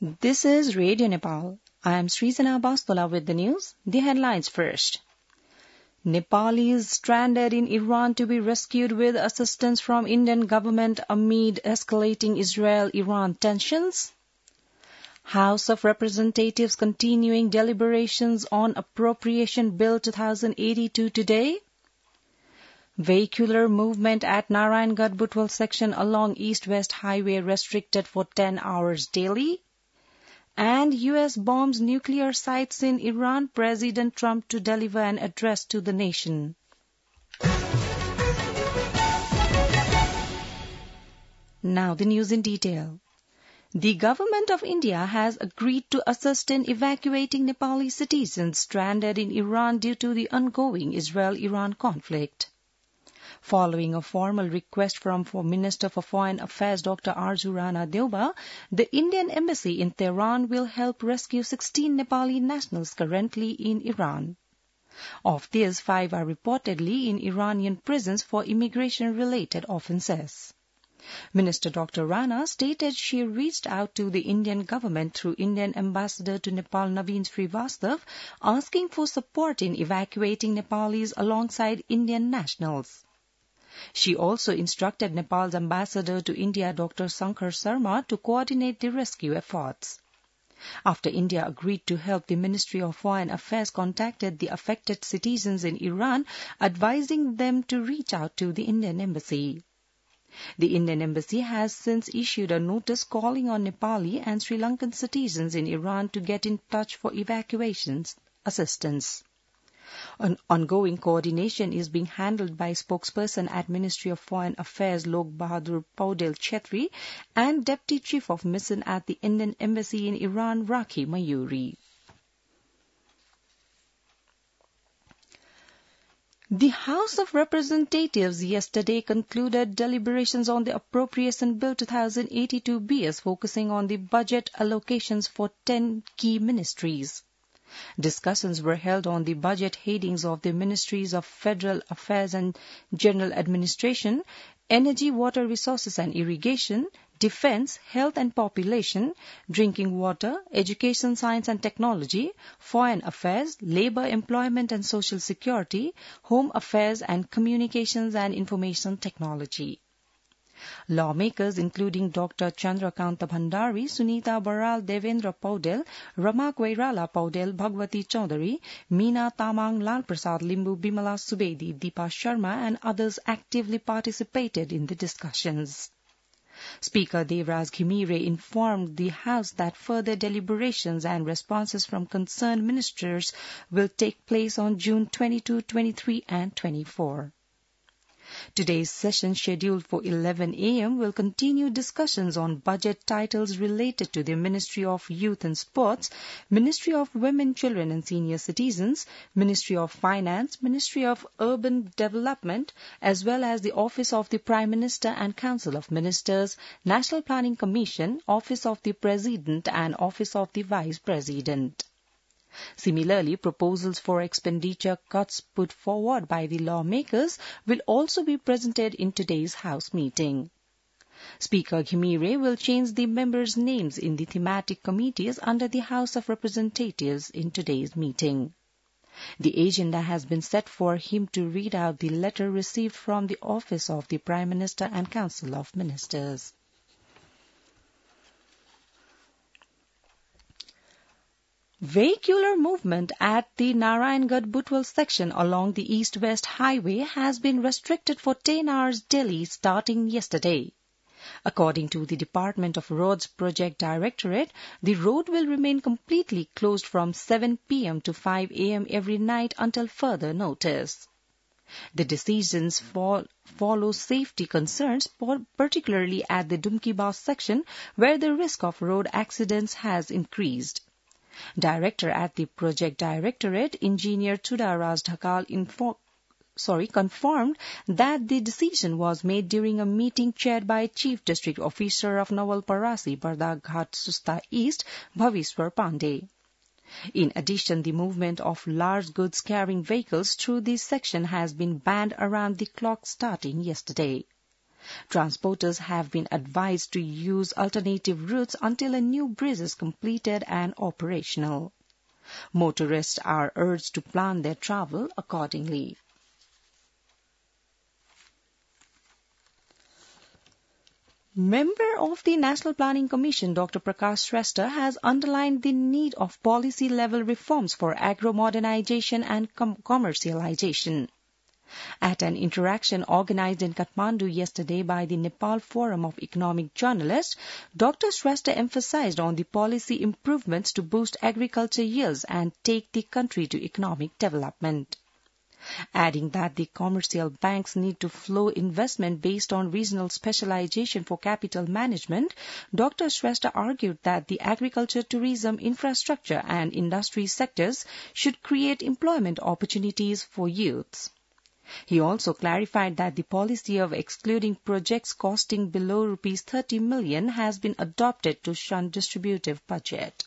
This is Radio Nepal. I am Srizana Bastola with the news. The headlines first. Nepalis stranded in Iran to be rescued with assistance from Indian government amid escalating Israel-Iran tensions. House of Representatives continuing deliberations on Appropriation Bill 2082 today. Vehicular movement at Narayangarh Butwal section along East-West Highway restricted for 10 hours daily. And U.S. bombs nuclear sites in Iran, President Trump to deliver an address to the nation. Now the news in detail. The government of India has agreed to assist in evacuating Nepali citizens stranded in Iran due to the ongoing Israel-Iran conflict. Following a formal request from Minister for Foreign Affairs Dr. Arju Rana Deuba, the Indian Embassy in Tehran will help rescue 16 Nepali nationals currently in Iran. Of these, 5 are reportedly in Iranian prisons for immigration-related offences. Minister Dr. Rana stated she reached out to the Indian government through Indian Ambassador to Nepal Naveen Srivastav, asking for support in evacuating Nepalis alongside Indian nationals. She also instructed Nepal's ambassador to India, Dr. Shankar Sharma, to coordinate the rescue efforts. After India agreed to help, the Ministry of Foreign Affairs contacted the affected citizens in Iran, advising them to reach out to the Indian Embassy. The Indian Embassy has since issued a notice calling on Nepali and Sri Lankan citizens in Iran to get in touch for evacuation assistance. An ongoing coordination is being handled by spokesperson at Ministry of Foreign Affairs Lok Bahadur Paudel Chetri and Deputy Chief of Mission at the Indian Embassy in Iran, Rakhi Mayuri. The House of Representatives yesterday concluded deliberations on the Appropriation Bill 2082-BS, focusing on the budget allocations for 10 key ministries. Discussions were held on the budget headings of the Ministries of Federal Affairs and General Administration, Energy, Water Resources and Irrigation, Defence, Health and Population, Drinking Water, Education, Science and Technology, Foreign Affairs, Labour, Employment and Social Security, Home Affairs and Communications and Information Technology. Lawmakers including Dr. Chandrakanta Bhandari, Sunita Baral, Devendra Paudel, Ramak Vairala Paudel, Bhagwati Chaudhary, Meena Tamang, Lal Prasad Limbu, Bimala Subedi, Deepa Sharma and others actively participated in the discussions. Speaker Devraj Ghimire informed the House that further deliberations and responses from concerned ministers will take place on June 22, 23 and 24. Today's session, scheduled for 11 a.m., will continue discussions on budget titles related to the Ministry of Youth and Sports, Ministry of Women, Children and Senior Citizens, Ministry of Finance, Ministry of Urban Development, as well as the Office of the Prime Minister and Council of Ministers, National Planning Commission, Office of the President and Office of the Vice President. Similarly, proposals for expenditure cuts put forward by the lawmakers will also be presented in today's House meeting. Speaker Ghimire will change the members' names in the thematic committees under the House of Representatives in today's meeting. The agenda has been set for him to read out the letter received from the Office of the Prime Minister and Council of Ministers. Vehicular movement at the Narayangarh Butwal section along the East-West Highway has been restricted for 10 hours daily starting yesterday. According to the Department of Roads Project Directorate, the road will remain completely closed from 7 p.m. to 5 a.m. every night until further notice. The decisions follow safety concerns, particularly at the Dumki-Bas section, where the risk of road accidents has increased. Director at the Project Directorate, Engineer Chudaraj Dhakal confirmed that the decision was made during a meeting chaired by Chief District Officer of Nawalparasi, Bardaghat Susta East, Bhavishwar Pandey. In addition, the movement of large goods-carrying vehicles through this section has been banned around the clock starting yesterday. Transporters have been advised to use alternative routes until a new bridge is completed and operational. Motorists are urged to plan their travel accordingly. Member of the National Planning Commission, Dr. Prakash Shrestha, has underlined the need of policy-level reforms for agro-modernization and commercialization. At an interaction organized in Kathmandu yesterday by the Nepal Forum of Economic Journalists, Dr. Shrestha emphasized on the policy improvements to boost agriculture yields and take the country to economic development. Adding that the commercial banks need to flow investment based on regional specialization for capital management, Dr. Shrestha argued that the agriculture, tourism, infrastructure and industry sectors should create employment opportunities for youths. He also clarified that the policy of excluding projects costing below Rs 30 million has been adopted to shun distributive budget.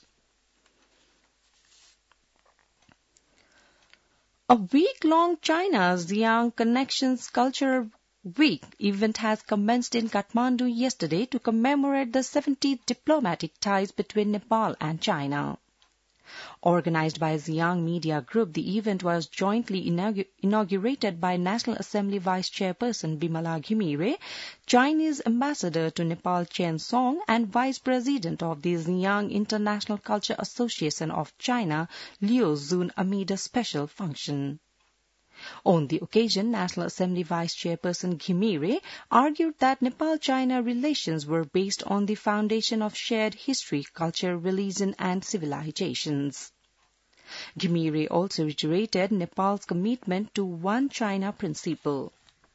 A week-long China's Young Connections Cultural Week event has commenced in Kathmandu yesterday to commemorate the 70th diplomatic ties between Nepal and China. Organized by Ziyang Media Group, the event was jointly inaugurated by National Assembly Vice Chairperson Bimala Ghimire, Chinese Ambassador to Nepal Chen Song, and Vice President of the Ziyang International Culture Association of China, Liu Zun, amid a special function. On the occasion, National Assembly Vice Chairperson Ghimire argued that Nepal-China relations were based on the foundation of shared history, culture, religion and civilizations. Ghimire also reiterated Nepal's commitment to One China principle.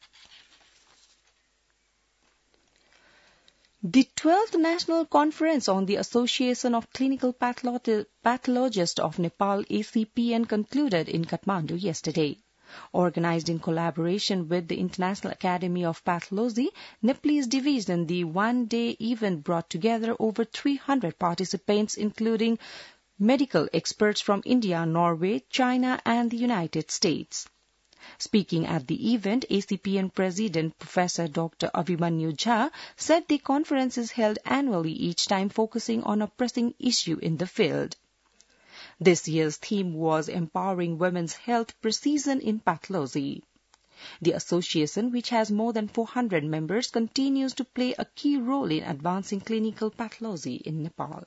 The 12th National Conference on the Association of Clinical Pathologists of Nepal, ACPN, concluded in Kathmandu yesterday. Organized in collaboration with the International Academy of Pathology, Nepalese division, the one-day event brought together over 300 participants, including medical experts from India, Norway, China, and the United States. Speaking at the event, ACPN President Professor Dr. Abhimanyu Jha said the conference is held annually, each time focusing on a pressing issue in the field. This year's theme was Empowering Women's Health Precision in Pathology. The association, which has more than 400 members, continues to play a key role in advancing clinical pathology in Nepal.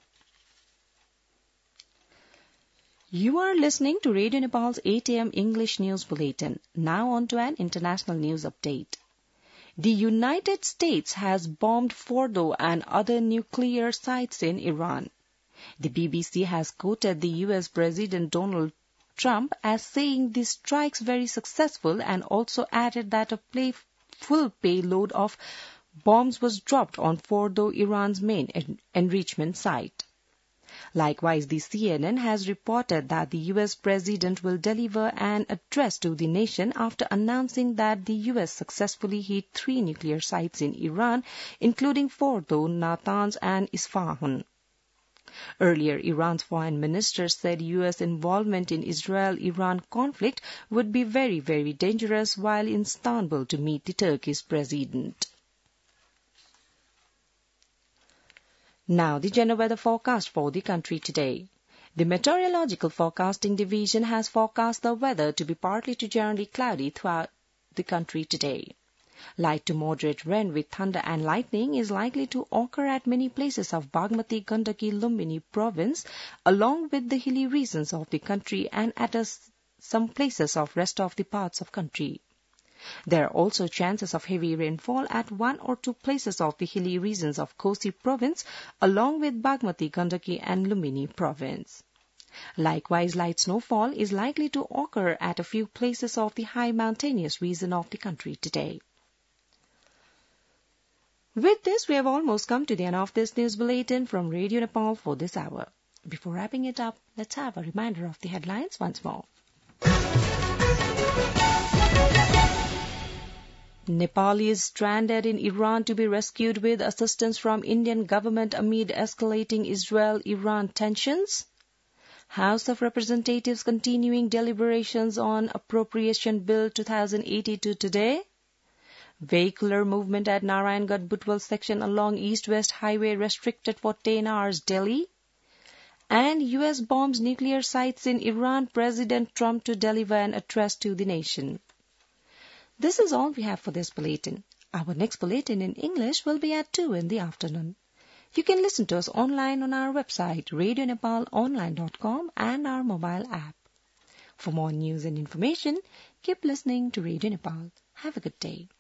You are listening to Radio Nepal's 8 a.m. English News Bulletin. Now on to an international news update. The United States has bombed Fordo and other nuclear sites in Iran. The BBC has quoted the U.S. President Donald Trump as saying the strikes very successful, and also added that a full payload of bombs was dropped on Fordo, Iran's main enrichment site. Likewise, the CNN has reported that the U.S. President will deliver an address to the nation after announcing that the U.S. successfully hit 3 nuclear sites in Iran, including Fordo, Natanz, and Isfahan. Earlier, Iran's foreign minister said U.S. involvement in Israel-Iran conflict would be very, very dangerous while in Istanbul to meet the Turkish president. Now, the general weather forecast for the country today. The Meteorological Forecasting Division has forecast the weather to be partly to generally cloudy throughout the country today. Light to moderate rain with thunder and lightning is likely to occur at many places of Bagmati, Gandaki, Lumbini province, along with the hilly regions of the country, and at some places of rest of the parts of country. There are also chances of heavy rainfall at 1 or 2 places of the hilly regions of Kosi province, along with Bagmati, Gandaki and Lumbini province. Likewise, light snowfall is likely to occur at a few places of the high mountainous region of the country today. With this, we have almost come to the end of this news bulletin from Radio Nepal for this hour. Before wrapping it up, let's have a reminder of the headlines once more. Nepalis stranded in Iran to be rescued with assistance from Indian government amid escalating Israel-Iran tensions. House of Representatives continuing deliberations on Appropriation Bill 2082 today. Vehicular movement at Narayangarh-Butwal section along East-West Highway restricted for 10 hours, Delhi. And U.S. bombs nuclear sites in Iran, President Trump to deliver an address to the nation. This is all we have for this bulletin. Our next bulletin in English will be at 2 in the afternoon. You can listen to us online on our website, radionepalonline.com, and our mobile app. For more news and information, keep listening to Radio Nepal. Have a good day.